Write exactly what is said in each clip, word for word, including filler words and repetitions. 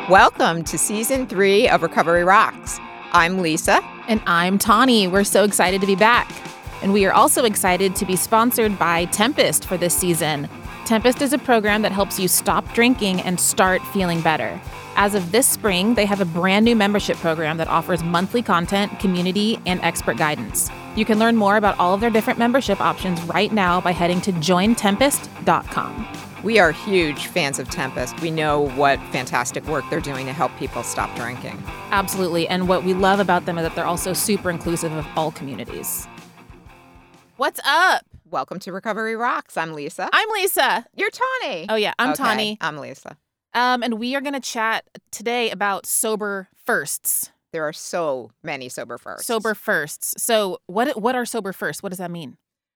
Welcome to season three of Recovery Rocks. I'm Lisa. And I'm Tawny. We're so excited to be back. And we are also excited to be sponsored by Tempest for this season. Tempest is a program that helps you stop drinking and start feeling better. As of this spring, they have a brand new membership program that offers monthly content, community, and expert guidance. You can learn more about all of their different membership options right now by heading to join tempest dot com. We are huge fans of Tempest. We know what fantastic work they're doing to help people stop drinking. Absolutely. And what we love about them is that they're also super inclusive of all communities. What's up? Welcome to Recovery Rocks. I'm Lisa. I'm Lisa. You're Tawny. Oh, yeah. I'm okay, Tawny. I'm Lisa. Um, and we are going to chat today about sober firsts. There are so many sober firsts. Sober firsts. So what what are sober firsts? What does that mean?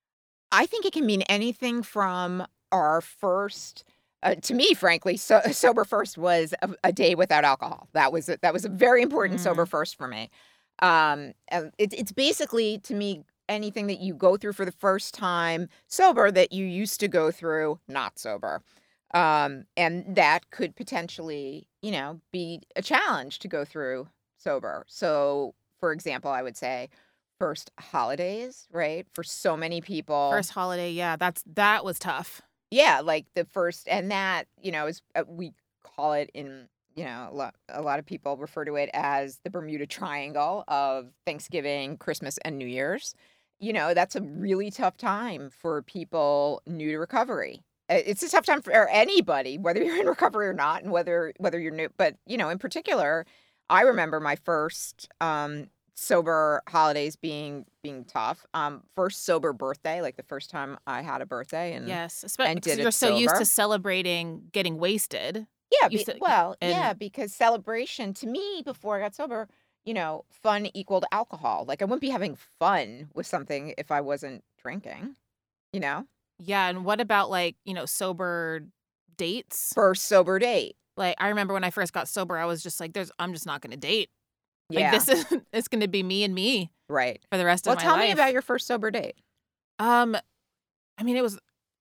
I think it can mean anything from our first, uh, to me, frankly, so, sober first was a, a day without alcohol. That was a, that was a very important mm. sober first for me. Um, and it, it's basically, to me, anything that you go through for the first time sober that you used to go through not sober. Um, and that could potentially, you know, be a challenge to go through sober. So, for example, I would say first holidays, right? For so many people. First holiday, yeah, that's that was tough. Yeah, like the first, and that, you know, is uh, we call it in, you know, a lot, a lot of people refer to it as the Bermuda Triangle of Thanksgiving, Christmas, and New Year's. You know, that's a really tough time for people new to recovery. It's a tough time for anybody, whether you're in recovery or not, and whether whether you're new. But, you know, in particular, I remember my first um, sober holidays being being tough. Um, first sober birthday, like the first time I had a birthday, and yes, especially and did you're it so sober. used to celebrating getting wasted. Yeah, be, to, well, and, yeah, because celebration to me before I got sober, you know, fun equaled alcohol. Like I wouldn't be having fun with something if I wasn't drinking. You know. Yeah, and what about like you know sober dates? First sober date. Like I remember when I first got sober, I was just like, "There's, I'm just not going to date." Like, yeah, this is it's going to be me and me, right, for the rest well, of my life. Well, life. tell me about your first sober date. Um, I mean, it was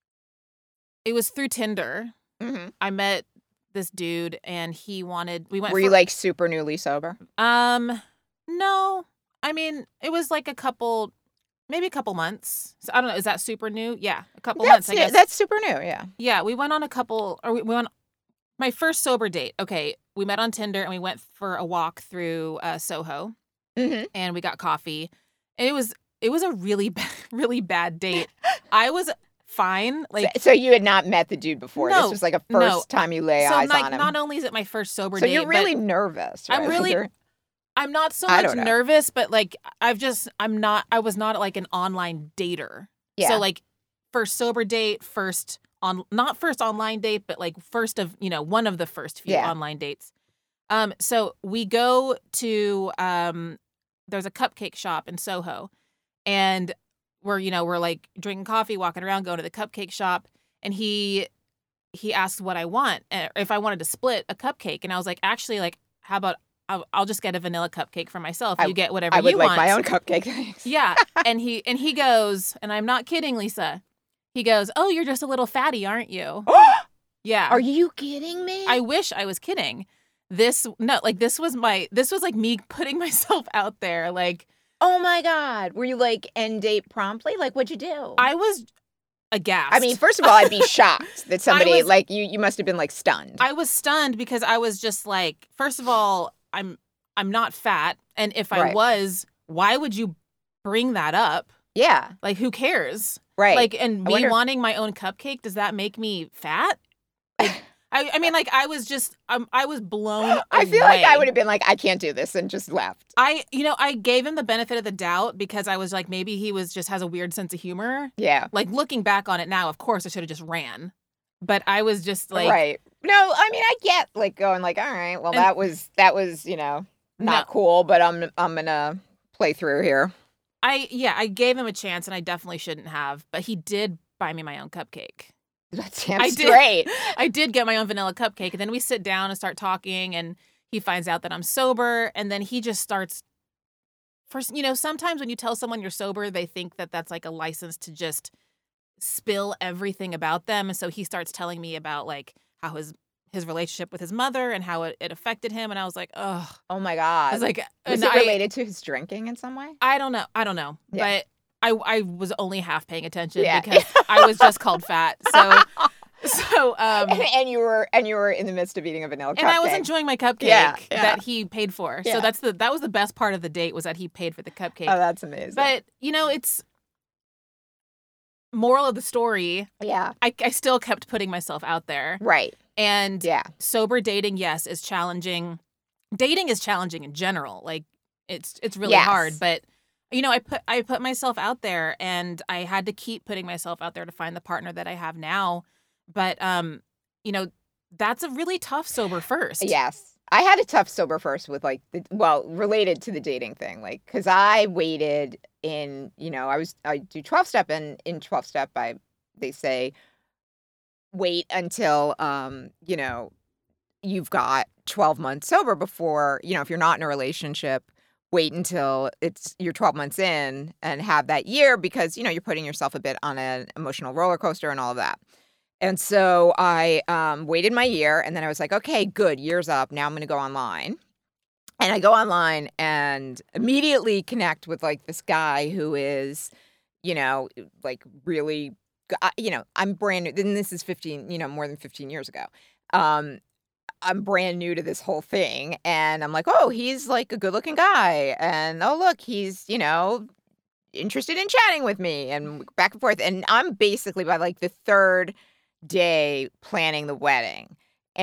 it was through Tinder. Mm-hmm. I met this dude, and he wanted. We went. Were for, you like super newly sober? Um, no. I mean, it was like a couple, maybe a couple months. So I don't know. Is that super new? Yeah, a couple that's, months. I guess that's super new. Yeah. Yeah, we went on a couple, or we went on my first sober date. Okay, we met on Tinder, and we went for a walk through uh, Soho, mm-hmm. and we got coffee. And it was it was a really bad, really bad date. I was fine. Like, so, so you had not met the dude before. No, this was like a first no. time you lay so eyes like, on him. Not only is it my first sober so date, you're really but nervous. Right? I'm really. You're, I'm not so I much don't know. nervous, but like I've just I'm not. I was not like an online dater. Yeah. So like first sober date, first on not first online date, but like first of you know one of the first few Yeah. online dates. Um. So we go to um. There's a cupcake shop in Soho, and we're you know we're like drinking coffee, walking around, going to the cupcake shop, and he he asked what I want, and if I wanted to split a cupcake, and I was like, actually, like, how about I'll, I'll just get a vanilla cupcake for myself. You I, get whatever I would you like want. my own cupcake. Thanks. Yeah, and he and he goes, and I'm not kidding, Lisa. He goes, "Oh, you're just a little fatty, aren't you?" Yeah. Are you kidding me? I wish I was kidding. This no, like this was my this was like me putting myself out there. Like, oh my God, were you like end date promptly? Like, what'd you do? I was aghast. I mean, first of all, I'd be shocked that somebody was, like you. You must have been like stunned. I was stunned because I was just like, first of all, I'm I'm not fat, and if I right. was, why would you bring that up? Yeah, like who cares? Right. Like, and me wonder... wanting my own cupcake, does that make me fat? Like, I, I mean, like, I was just, um, I was blown away. I feel like I would have been like, I can't do this, and just left. I, you know, I gave him the benefit of the doubt because I was like, maybe he was just has a weird sense of humor. Yeah. Like, looking back on it now, of course, I should have just ran. But I was just like. Right. No, I mean, I get, like, going like, all right, well, and, that was, that was, you know, not no. cool, but I'm, I'm going to play through here. I, yeah, I gave him a chance, and I definitely shouldn't have. But he did buy me my own cupcake. That's damn I straight. Did, I did get my own vanilla cupcake, and then we sit down and start talking, and he finds out that I'm sober, and then he just starts. First, you know, sometimes when you tell someone you're sober, they think that that's like a license to just spill everything about them, and so he starts telling me about like how his his relationship with his mother and how it, it affected him. And I was like, oh, Oh my God. I was like, was and it I- related to his drinking in some way? I don't know. I don't know. Yeah. But I, I was only half paying attention Yeah. because I was just called fat. So, so, um, and, and you were and you were in the midst of eating a vanilla cupcake. and I was enjoying my cupcake Yeah, yeah. that he paid for. Yeah. So that's the, that was the best part of the date was that he paid for the cupcake. Oh, that's amazing. But, you know, it's moral of the story. yeah. I, I still kept putting myself out there. Right. And Yeah. sober dating, yes, is challenging. Dating is challenging in general. Like it's it's really Yes. hard. But you know, I put I put myself out there, and I had to keep putting myself out there to find the partner that I have now. But um, you know, that's a really tough sober first. Yes. I had a tough sober first with like, the, well, related to the dating thing. Like, because I waited in, you know, I was, I do twelve step, and in twelve step, I, they say, wait until, um, you know, you've got twelve months sober before, you know, if you're not in a relationship, wait until it's you're twelve months in and have that year because, you know, you're putting yourself a bit on an emotional roller coaster and all of that. And so I um, waited my year, and then I was like, okay, good, year's up. Now I'm going to go online. And I go online and immediately connect with like this guy who is, you know, like really, I- you know, I'm brand new. Then this is fifteen, you know, more than fifteen years ago. Um, I'm brand new to this whole thing. And I'm like, oh, he's like a good looking guy. And oh, look, he's, you know, interested in chatting with me and back and forth. And I'm basically by like the third day planning the wedding.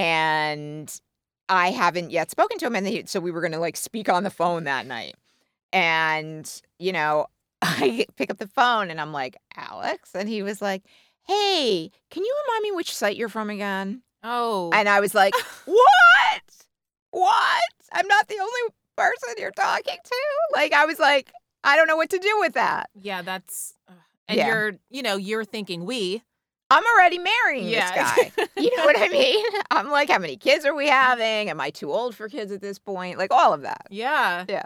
And I haven't yet spoken to him. And he, so we were going to like speak on the phone that night. And, you know, I pick up the phone and I'm like, Alex. And he was like, hey, can you remind me which site you're from again? Oh. And I was like, what? What? I'm not the only person you're talking to? Like, I was like, I don't know what to do with that. yeah, that's uh, and Yeah. you're, you know, you're thinking we. I'm already marrying Yeah. this guy. You know what I mean? I'm like, how many kids are we having? Am I too old for kids at this point? Like, all of that. Yeah. Yeah.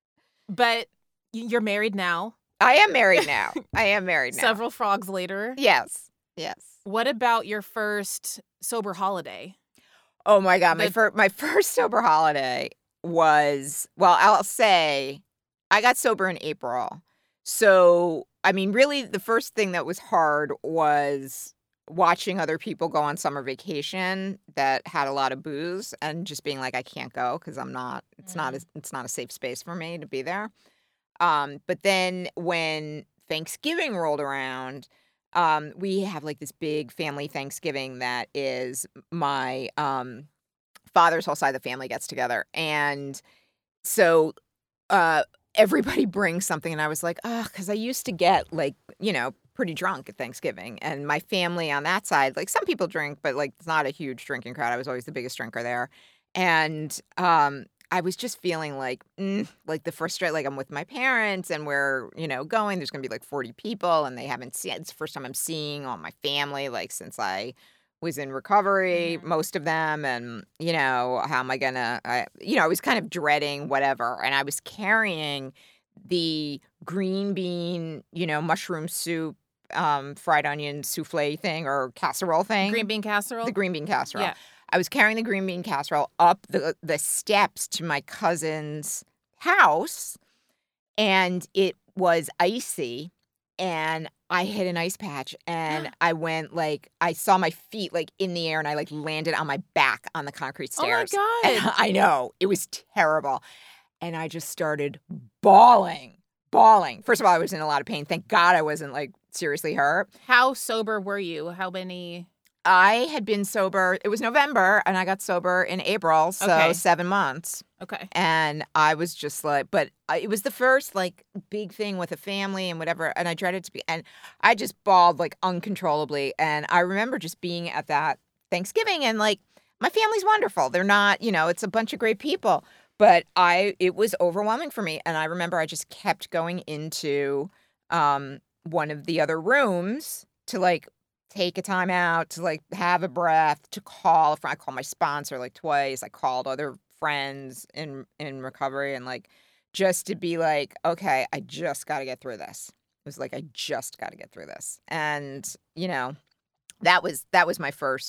But y- you're married now. I am married now. I am married now. Several frogs later. Yes. Yes. What about your first sober holiday? Oh my God. My, The- fir- my first sober holiday was, well, I'll say I got sober in April. So, I mean, really, the first thing that was hard was watching other people go on summer vacation that had a lot of booze and just being like, I can't go because I'm not, it's not, a, it's not a safe space for me to be there. Um, but then when Thanksgiving rolled around, um, we have like this big family Thanksgiving that is my um, father's whole side of the family gets together. And so uh, everybody brings something. And I was like, oh, because I used to get like, you know, pretty drunk at Thanksgiving. And my family on that side, like some people drink, but like it's not a huge drinking crowd. I was always the biggest drinker there. And um, I was just feeling like, mm, like the first straight, like I'm with my parents and we're, you know, going, there's going to be like forty people and they haven't seen, it's the first time I'm seeing all my family, like since I was in recovery, Mhm. most of them. And, you know, how am I going to, you know, I was kind of dreading whatever. And I was carrying the green bean, you know, mushroom soup, um, fried onion souffle thing or casserole thing. Green bean casserole? The green bean casserole. Yeah. I was carrying the green bean casserole up the the steps to my cousin's house, and it was icy, and I hit an ice patch, and I went like I saw my feet like in the air, and I like landed on my back on the concrete Oh my stairs. And God. I know it was terrible, and I just started bawling, bawling. First of all, I was in a lot of pain. Thank God I wasn't like seriously hurt. How sober were you? How many? I had been sober. It was November, and I got sober in April, so Okay. seven months. Okay. And I was just like, but I, it was the first like big thing with a family and whatever, and I dreaded to be, and I just bawled like uncontrollably. And I remember just being at that Thanksgiving, and like my family's wonderful. They're not, you know, it's a bunch of great people, but I, it was overwhelming for me. And I remember I just kept going into um, one of the other rooms to like take a time out, to like have a breath, to call. I called my sponsor like twice. I called other friends in in recovery, and like just to be like, okay, I just got to get through this. It was like I just got to get through this, and you know, that was that was my first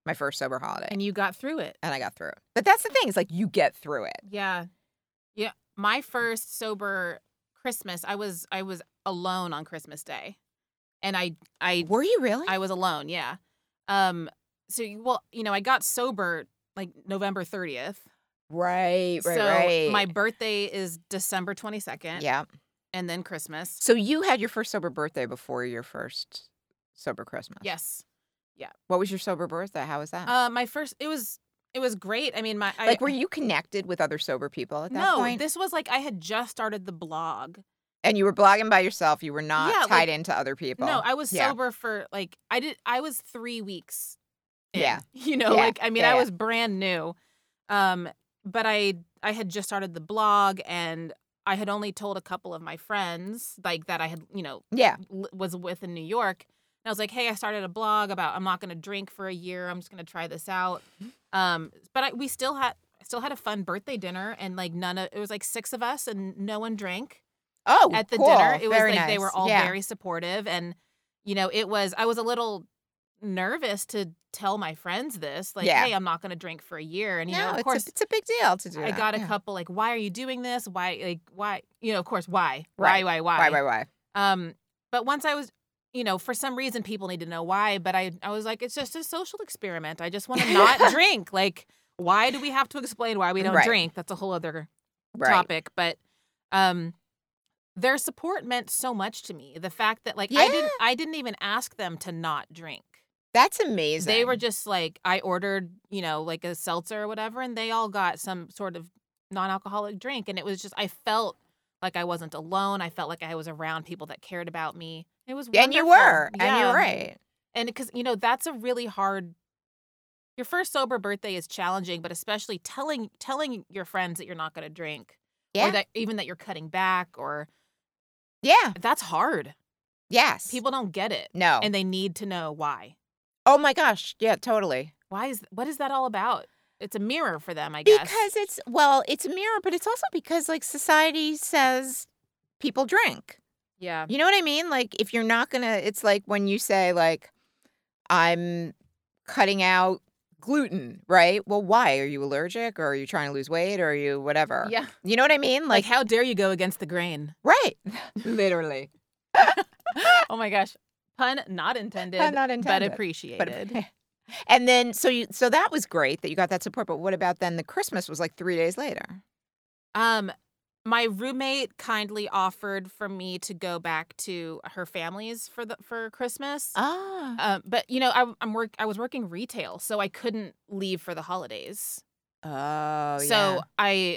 my first sober holiday. And you got through it. And I got through it. But that's the thing. It's like you get through it. Yeah. Yeah. My first sober Christmas, I was I was alone on Christmas Day. And I I Were you really? I was alone, yeah. Um so well, you know, I got sober like November thirtieth. Right, right, so right. my birthday is December twenty-second. Yeah. And then Christmas. So you had your first sober birthday before your first sober Christmas. Yes. What was your sober birthday? How was that? Uh my first it was it was great. I mean, my I, like, were you connected with other sober people at that no, point? this was like I had just started the blog. And you were blogging by yourself. You were not Yeah, tied like- into other people. No, I was Yeah. sober for like I did I was three weeks in, Yeah. You know, Yeah. like I mean Yeah, I yeah. was brand new. Um but I I had just started the blog and I had only told a couple of my friends like that I had, you know, Yeah. l- was with in New York. And I was like, "Hey, I started a blog about I'm not going to drink for a year. I'm just going to try this out." Um but I, we still had still had a fun birthday dinner and like none of it was like six of us and no one drank. Oh, At the cool. dinner. It was Very like they nice. were all Yeah. very supportive and you know, it was I was a little nervous to tell my friends this like, Yeah. "Hey, I'm not going to drink for a year." And you no, know, of it's, course a, it's a big deal to do I that. got a yeah. couple like, "Why are you doing this? Why like why?" You know, of course, why? Right. Why why Why, why, why? Um but once I was you know, for some reason people need to know why, but I I was like, it's just a social experiment. I just want to not drink. Like, why do we have to explain why we don't Right. drink? That's a whole other Right. topic, but um their support meant so much to me. The fact that like I Yeah. didn't I didn't even ask them to not drink. That's amazing. They were just like I ordered, you know, like a seltzer or whatever and they all got some sort of non-alcoholic drink and it was just I felt like I wasn't alone. I felt like I was around people that cared about me. It was wonderful. And you were. And Yeah. you're right. And because, you know, that's a really hard your first sober birthday is challenging, but especially telling telling your friends that you're not going to drink Yeah. or that even that you're cutting back or yeah. that's hard. Yes. People don't get it No. and they need to know why. oh, my gosh. Yeah, totally. Why is what is that all about? It's a mirror for them, I guess. Because it's, well, it's a mirror, but it's also because, like, society says people drink. yeah. You know what I mean? Like, if you're not going to, it's like when you say, like, I'm cutting out gluten, right? Well, why? Are you allergic or are you trying to lose weight or are you whatever? Yeah. You know what I mean? Like, Like, how dare you go against the grain? right. Literally. Oh my gosh. Pun not intended, Pun not but intended. appreciated. But and then so you so that was great that you got that support. But what about then the Christmas was like three days later? um my roommate kindly offered for me to go back to her family's for the for Christmas. Ah. Um, but you know, I, I'm work. I was working retail, so I couldn't leave for the holidays. Oh, so yeah. I,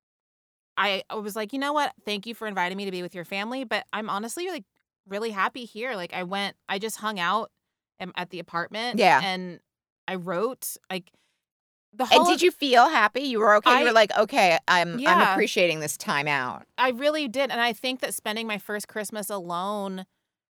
I, I was like, you know what? Thank you for inviting me to be with your family, but I'm honestly like really happy here. Like I went, I just hung out am- at the apartment. Yeah. and I wrote like the And whole. did you feel happy? You were okay. I- you were like, okay, I'm I'm Yeah. appreciating this time out. I really did, and I think that spending my first Christmas alone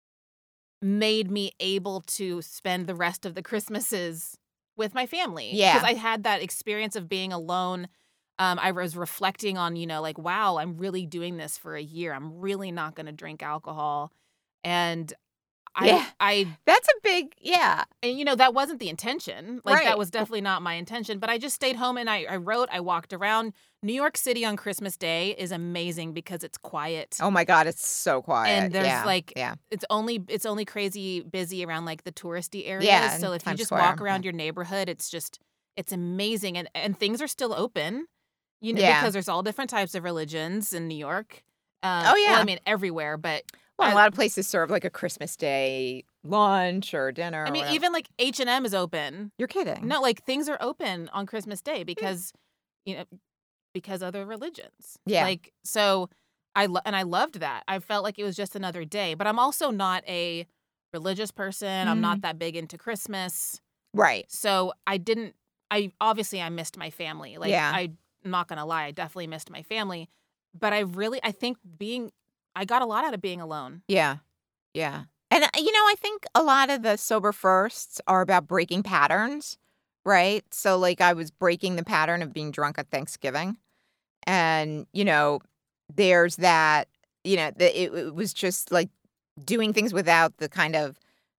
made me able to spend the rest of the Christmases with my family. Yeah. Because I had that experience of being alone. Um, I was reflecting on, you know, like, wow, I'm really doing this for a year. I'm really not going to drink alcohol. And I, Yeah. I, That's a big yeah. and you know, that wasn't the intention. Like, Right. that was definitely not my intention. But I just stayed home and I, I wrote, I walked around. New York City on Christmas Day is amazing because it's quiet. Oh my God, it's so quiet. And there's, yeah. like, yeah. It's only it's only crazy busy around like the touristy areas. Yeah, So and if you Times just Square, walk around yeah. your neighborhood, it's just it's amazing and and things are still open. You know, Yeah. because there's all different types of religions in New York. Um, Oh, well, yeah. I mean everywhere, but Well, I- a lot of places serve like a Christmas Day lunch or dinner. I or mean whatever. even like H and M is open. You're kidding. No, like things are open on Christmas Day because you know because other religions. Yeah. Like so I lo- and I loved that. I felt like it was just another day, but I'm also not a religious person. I'm Mm-hmm. not that big into Christmas. Right. So I didn't I obviously I missed my family. Like Yeah. I, I'm not going to lie, I definitely missed my family, but I really I think being I got a lot out of being alone. Yeah. Yeah. And, uh, you know, I think a lot of the sober firsts are about breaking patterns, right? So, like, I was breaking the pattern of being drunk at Thanksgiving. And, you know, there's that, you know, the, it, it was just like doing things without the kind of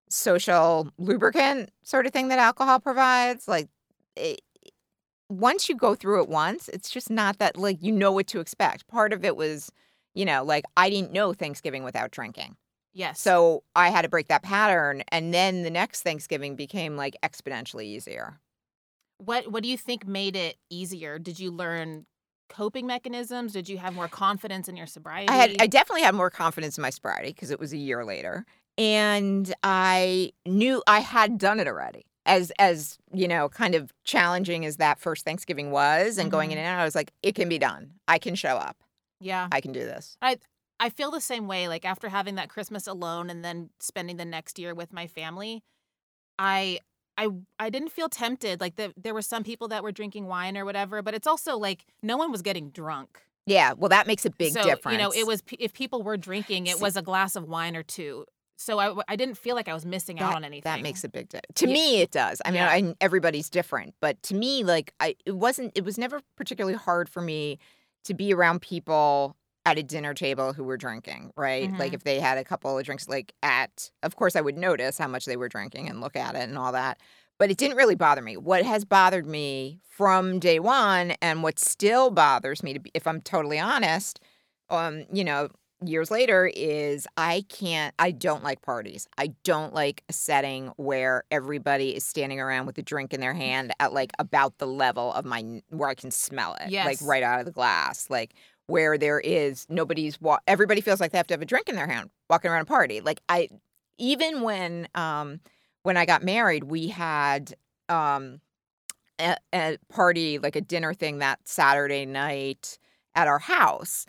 social lubricant sort of thing that alcohol provides. Like, it, once you go through it once, it's just not that, like, you know what to expect. Part of it was, you know, like, I didn't know Thanksgiving without drinking. Yes. So I had to break that pattern. And then the next Thanksgiving became, like, exponentially easier. What What do you think made it easier? Did you learn coping mechanisms? Did you have more confidence in your sobriety? I had I definitely had more confidence in my sobriety because it was a year later. And I knew I had done it already. As, as you know, kind of challenging as that first Thanksgiving was, and going in Mhm. and out, I was like, it can be done. I can show up. Yeah. I can do this. I I feel the same way. Like, after having that Christmas alone and then spending the next year with my family, I I I didn't feel tempted. Like, the, there were some people that were drinking wine or whatever, but it's also like no one was getting drunk. Yeah, well, that makes a big so, difference. you know, it was if people were drinking, it See- was a glass of wine or two. So I, I didn't feel like I was missing out that, on anything. that makes a big difference. To Ye- me, it does. I mean, Yeah. I, everybody's different, but to me, like, I it wasn't. It was never particularly hard for me to be around people at a dinner table who were drinking, right? Mhm. Like, if they had a couple of drinks, like at, of course, I would notice how much they were drinking and look at it and all that. But it didn't really bother me. What has bothered me from day one, and what still bothers me, to be, if I'm totally honest, um, you know, years later, is I can't, I don't like parties. I don't like a setting where everybody is standing around with a drink in their hand at, like, about the level of my, where I can smell it, Yes. like right out of the glass, like where there is nobody's, wa- everybody feels like they have to have a drink in their hand walking around a party. Like, I, even when, um, when I got married, we had, um, a, a party, like a dinner thing that Saturday night at our house.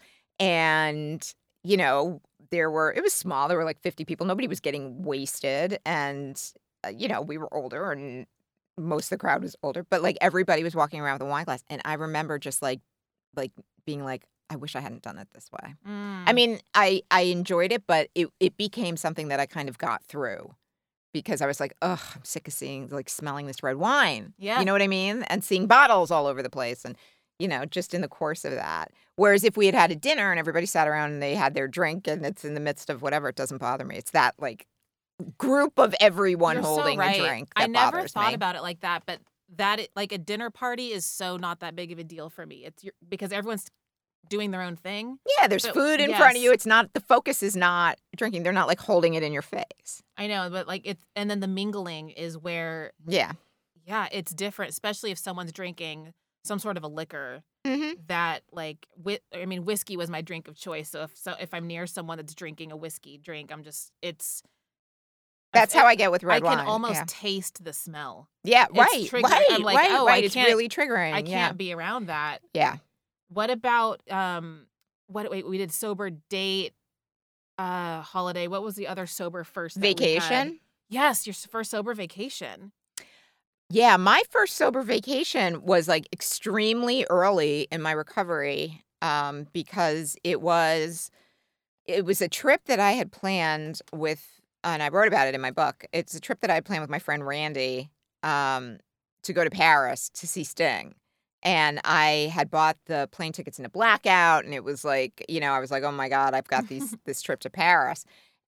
And, you know, there were, it was small. There were like fifty people. Nobody was getting wasted. And, uh, you know, we were older and most of the crowd was older, but like everybody was walking around with a wine glass. And I remember just like, like being like, I wish I hadn't done it this way. Mm. I mean, I, I enjoyed it, but it, it became something that I kind of got through. Because I was like, ugh, I'm sick of seeing, like, smelling this red wine. Yeah. You know what I mean? And seeing bottles all over the place. And, you know, just in the course of that. Whereas if we had had a dinner and everybody sat around and they had their drink and it's in the midst of whatever, it doesn't bother me. It's that, like, group of everyone You're so holding right. a drink that I never bothers thought me. about it like that, but that, it- like, a dinner party is so not that big of a deal for me. It's your, because everyone's doing their own thing. Yeah, there's But- food in front of yes. you. It's not, the focus is not drinking. They're not, like, holding it in your face. I know, but like it's, and then the mingling is where, Yeah. yeah, it's different, especially if someone's drinking some sort of a liquor Mm-hmm. that, like, whi- I mean, whiskey was my drink of choice. So if so, if I'm near someone that's drinking a whiskey drink, I'm just, it's. That's how I get with red I can wine. almost yeah. taste the smell. Yeah, It's right, trigger- right, I'm like, right, oh, I right. It's can't- really triggering. I can't yeah. be around that. Yeah. What about um what wait, we did sober date uh holiday. What was the other sober first that we had? Vacation. Yes, your s- first sober vacation. Yeah, my first sober vacation was, like, extremely early in my recovery, um, because it was it was a trip that I had planned with, and I wrote about it in my book. It's a trip that I had planned with my friend Randy, um, to go to Paris to see Sting. And I had bought the plane tickets in a blackout, and it was like, you know, I was like, oh my God, I've got these this trip to Paris.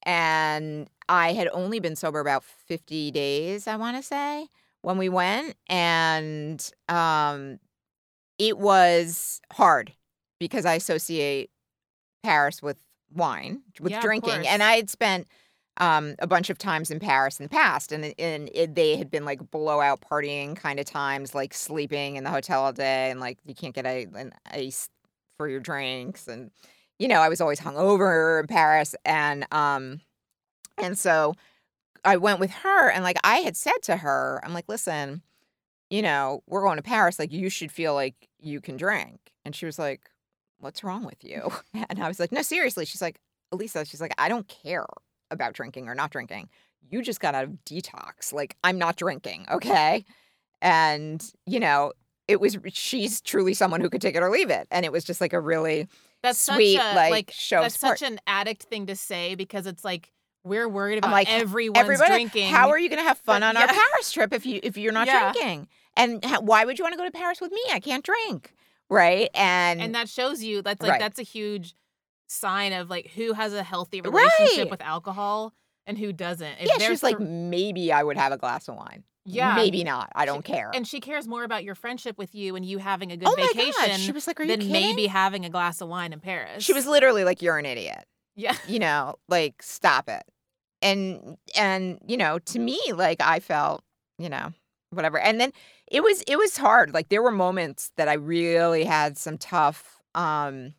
And I had only been sober about fifty days, I want to say, when we went. And um, it was hard because I associate Paris with wine, with Yeah, of drinking. course. And I had spent um, a bunch of times in Paris in the past, and, it- and it, they had been like blowout partying kind of times, like sleeping in the hotel all day, and like you can't get a, an ice for your drinks. And, you know, I was always hungover in Paris. And, um, and so I went with her, and like I had said to her, I'm like, listen, you know, we're going to Paris. Like, you should feel like you can drink. And she was like, what's wrong with you? And I was like, no, seriously. She's like, Elisa, she's like, I don't care about drinking or not drinking. You just got out of detox. Like, I'm not drinking, okay? And, you know, it was, she's truly someone who could take it or leave it. And it was just like a really That's sweet, such a, like, like show of that's support. such an addict thing to say because it's like we're worried I'm about like, everyone's Everybody, drinking. how are you going to have fun But- on our yeah. Paris trip if you if you're not Yeah. drinking? And how, why would you want to go to Paris with me? I can't drink, right? And, and that shows you that's like Right. that's a huge sign of like who has a healthy relationship Right. with alcohol and who doesn't. If Yeah, she there's was like, th- maybe I would have a glass of wine. Yeah. Maybe not. I don't she, care. And she cares more about your friendship with you and you having a good Oh my vacation gosh. She was like, are you than kidding? maybe having a glass of wine in Paris. She was literally like, you're an idiot. Yeah. You know, like, stop it. And, and, you know, to me, like, I felt, you know, whatever. And then it was, it was hard. Like, there were moments that I really had some tough um,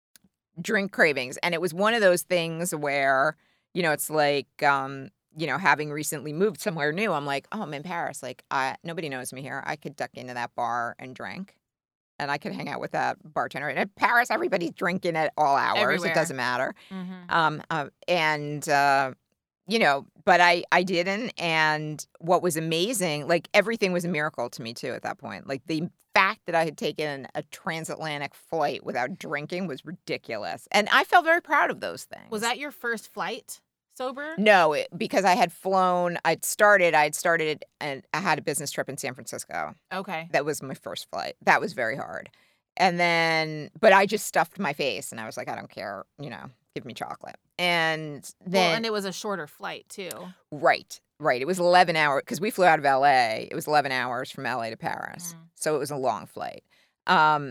drink cravings. And it was one of those things where, you know, it's like, um, you know, having recently moved somewhere new, I'm like, oh, I'm in Paris. Like, I, nobody knows me here. I could duck into that bar and drink. And I could hang out with that bartender. And in Paris, everybody's drinking at all hours. Everywhere. It doesn't matter. Mm-hmm. Um, uh, and, uh, you know, but I, I didn't. And what was amazing, like, everything was a miracle to me, too, at that point. Like, the fact that I had taken a transatlantic flight without drinking was ridiculous. And I felt very proud of those things. Was that your first flight sober? No, it, because I had flown, I'd started, I'd started, and I had a business trip in San Francisco. Okay. That was my first flight. That was very hard. And then, but I just stuffed my face and I was like, I don't care, you know, give me chocolate. And then. Well, and it was a shorter flight too. Right, right. It was eleven hours, because we flew out of L A. It was eleven hours from L A to Paris. Mm. So it was a long flight. Um,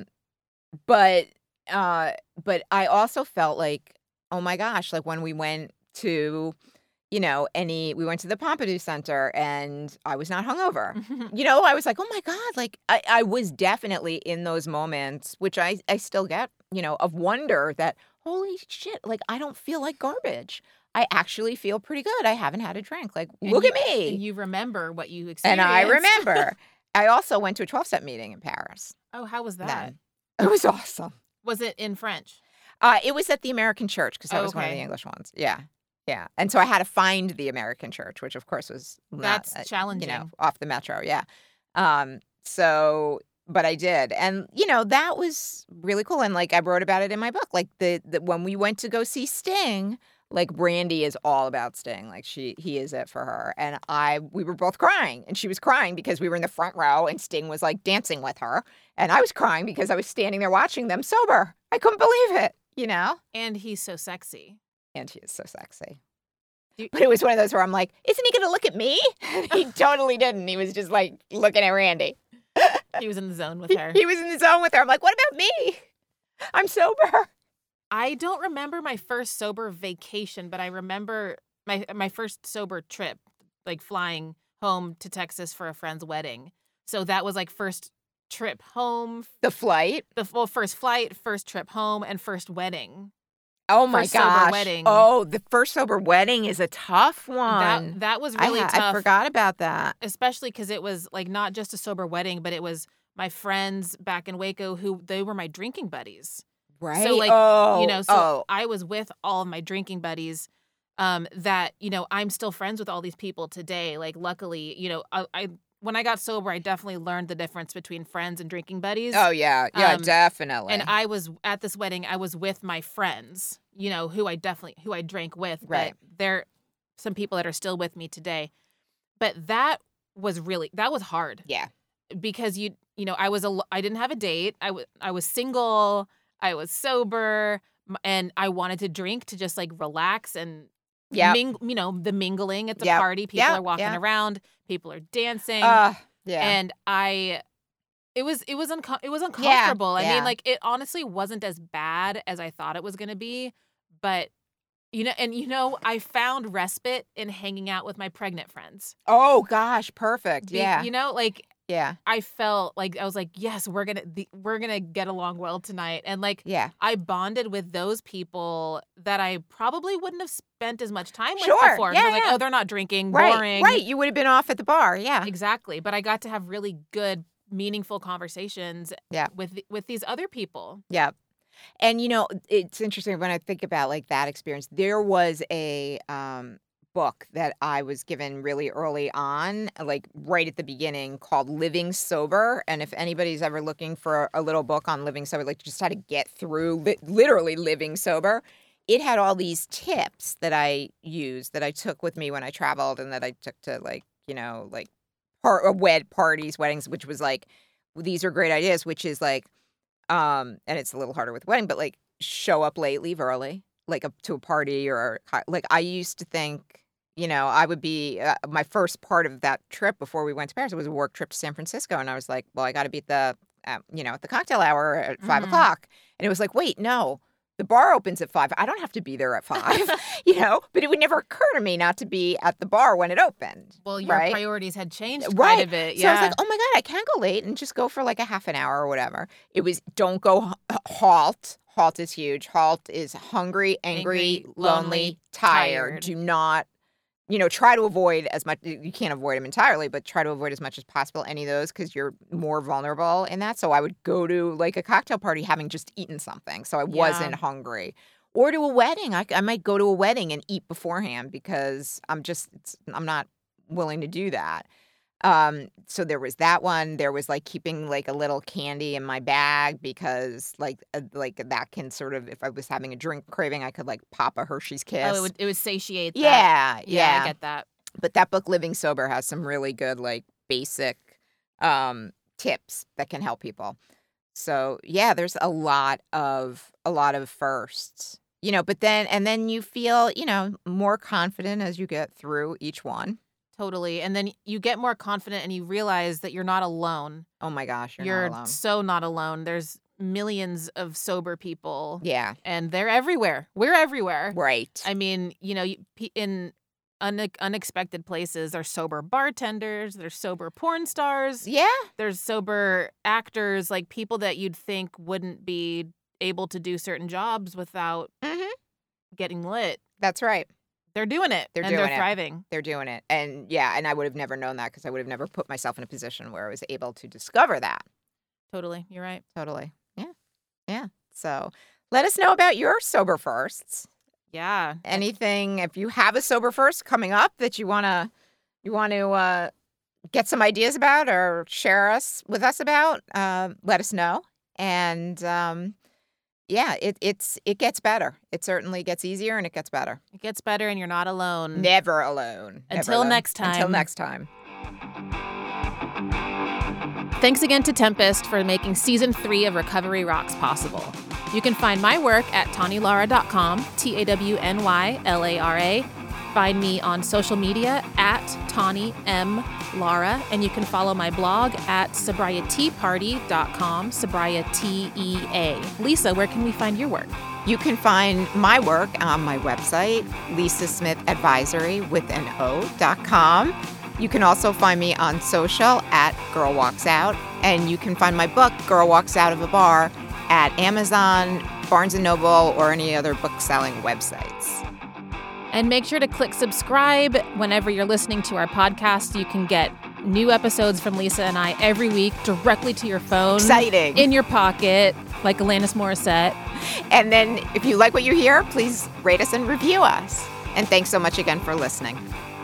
but, uh, but I also felt like, oh my gosh, like when we went to, you know, any, we went to the Pompidou Center and I was not hungover. You know, I was like, oh my God, like I, I was definitely in those moments, which I, I still get, you know, of wonder that, holy shit, like I don't feel like garbage. I actually feel pretty good. I haven't had a drink. Like, And look you, at me. And you remember what you experienced. And I remember. I also went to a twelve-step meeting in Paris. Oh, how was that? Then. It was awesome. Was it in French? Uh, it was at the American Church, because that Oh, was one of okay. the English ones. Yeah. Yeah. And so I had to find the American Church, which of course was not, That's uh, challenging. You know, off the metro. Yeah. Um, so, but I did. And, you know, that was really cool. And like I wrote about it in my book. Like the, the when we went to go see Sting, like Brandy is all about Sting. Like she, he is it for her. And I, we were both crying, and she was crying because we were in the front row and Sting was like dancing with her. And I was crying because I was standing there watching them sober. I couldn't believe it, you know? And he's so sexy. And she is so sexy. You- But it was one of those where I'm like, isn't he going to look at me? He totally didn't. He was just like looking at Randy. He was in the zone with He, her. he was in the zone with her. I'm like, what about me? I'm sober. I don't remember my first sober vacation, but I remember my my first sober trip, like flying home to Texas for a friend's wedding. So that was like first trip home, The flight. the well, first flight, first trip home, and first wedding. Oh my First sober gosh. wedding. Oh, the first sober wedding is a tough one. That that was I really ha- tough. I forgot about that. Especially because it was like not just a sober wedding, but it was my friends back in Waco who they were my drinking buddies. Right. So like oh, you know, so oh. I was with all of my drinking buddies. Um, that you know, I'm still friends with all these people today. Like, luckily, you know, I, I when I got sober, I definitely learned the difference between friends and drinking buddies. Oh yeah, yeah, Um, definitely. And I was at this wedding. I was with my friends, you know, who I definitely who I drank with. Right. But they're some people that are still with me today. But that was really that was hard yeah. because you you know I was a I didn't have a date. I was I was single. I was sober, m- and I wanted to drink to just like relax and Yeah. ming, you know, the mingling at the Yep. party. People Yep, are walking yeah. around. People are dancing. Uh, yeah. And I, it was it was unco- it was uncomfortable. I yeah. mean, like it honestly wasn't as bad as I thought it was going to be, but you know, and you know, I found respite in hanging out with my pregnant friends. oh gosh, perfect. Be- Yeah. you know, like yeah. I felt like I was like, yes, we're gonna the, we're gonna get along well tonight, and like Yeah. I bonded with those people that I probably wouldn't have spent as much time with Sure. before. 'Cause Yeah, I was like, yeah. oh, they're not drinking, Right. boring. Right. You would have been off at the bar. Yeah. Exactly. But I got to have really good, meaningful conversations Yeah. with with these other people. Yeah. And you know, it's interesting when I think about like that experience. There was a um book that I was given really early on, like right at the beginning, called Living Sober. And if anybody's ever looking for a little book on living sober, like just how to get through li- literally living sober, it had all these tips that I used that I took with me when I traveled and that I took to like, you know, like par- uh, wed parties, weddings, which was like, these are great ideas, which is like, um, and it's a little harder with wedding, but like show up late, leave early, like up to a party or a co- like I used to think, you know, I would be, uh, my first part of that trip before we went to Paris, it was a work trip to San Francisco. And I was like, well, I got to be at the, uh, you know, at the cocktail hour at five Mhm. o'clock. And it was like, wait, no, the bar opens at five. I don't have to be there at five, you know, but it would never occur to me not to be at the bar when it opened. Well, your right? priorities had changed Right. quite a bit. So Yeah. I was like, oh my God, I can go late and just go for like a half an hour or whatever. It was, don't go h- halt. Halt is huge. Halt is hungry, angry, Angry, lonely, lonely, tired. tired. Do not, you know, try to avoid as much. You can't avoid them entirely, but try to avoid as much as possible any of those because you're more vulnerable in that. So I would go to like a cocktail party having just eaten something. So I Yeah. wasn't hungry. Or to a wedding. I, I might go to a wedding and eat beforehand because I'm just, it's, I'm not willing to do that. Um, so there was that one. There was like keeping like a little candy in my bag because like uh, like that can sort of, if I was having a drink craving, I could like pop a Hershey's Kiss. Oh, it would, it would satiate that. yeah, Yeah, yeah. I get that. But that book, Living Sober, has some really good like basic um, tips that can help people. So yeah, there's a lot of a lot of firsts, you know. But then and then you feel, you know, more confident as you get through each one. Totally. And then you get more confident and you realize that you're not alone. Oh my gosh, you're, You're, not alone. so not alone. There's millions of sober people Yeah, and they're everywhere. We're everywhere. right. I mean, you know, you- pe- in une- unexpected places, there's sober bartenders, there's sober porn stars, yeah, there's sober actors, like people that you'd think wouldn't be able to do certain jobs without hmm getting lit. that's right. They're doing it. They're and doing they're it. thriving. They're doing it, and yeah, and I would have never known that because I would have never put myself in a position where I was able to discover that. Totally. You're right. Totally. Yeah, yeah. So let us know about your sober firsts. Yeah. Anything, if you have a sober first coming up that you wanna you want to uh, get some ideas about or share us with us about, uh, let us know. And um, yeah, it it's it gets better. It certainly gets easier and it gets better. It gets better and you're not alone. Never alone. Never Until alone. next Until time. next time. Thanks again to Tempest for making season three of Recovery Rocks possible. You can find my work at tawny lara dot com, T A W N Y L A R A. Find me on social media at Tawny M. Lara, and you can follow my blog at sobriety party dot com, sobriety E A. Lisa, where can we find your work? You can find my work on my website, Lisa Smith Advisory with an O dot com. You can also find me on social at Girl Walks Out, and you can find my book, Girl Walks Out of a Bar, at Amazon, Barnes and Noble, or any other book-selling websites. And make sure to click subscribe whenever you're listening to our podcast. You can get new episodes from Lisa and I every week directly to your phone. Exciting. In your pocket, like Alanis Morissette. And then if you like what you hear, please rate us and review us. And thanks so much again for listening.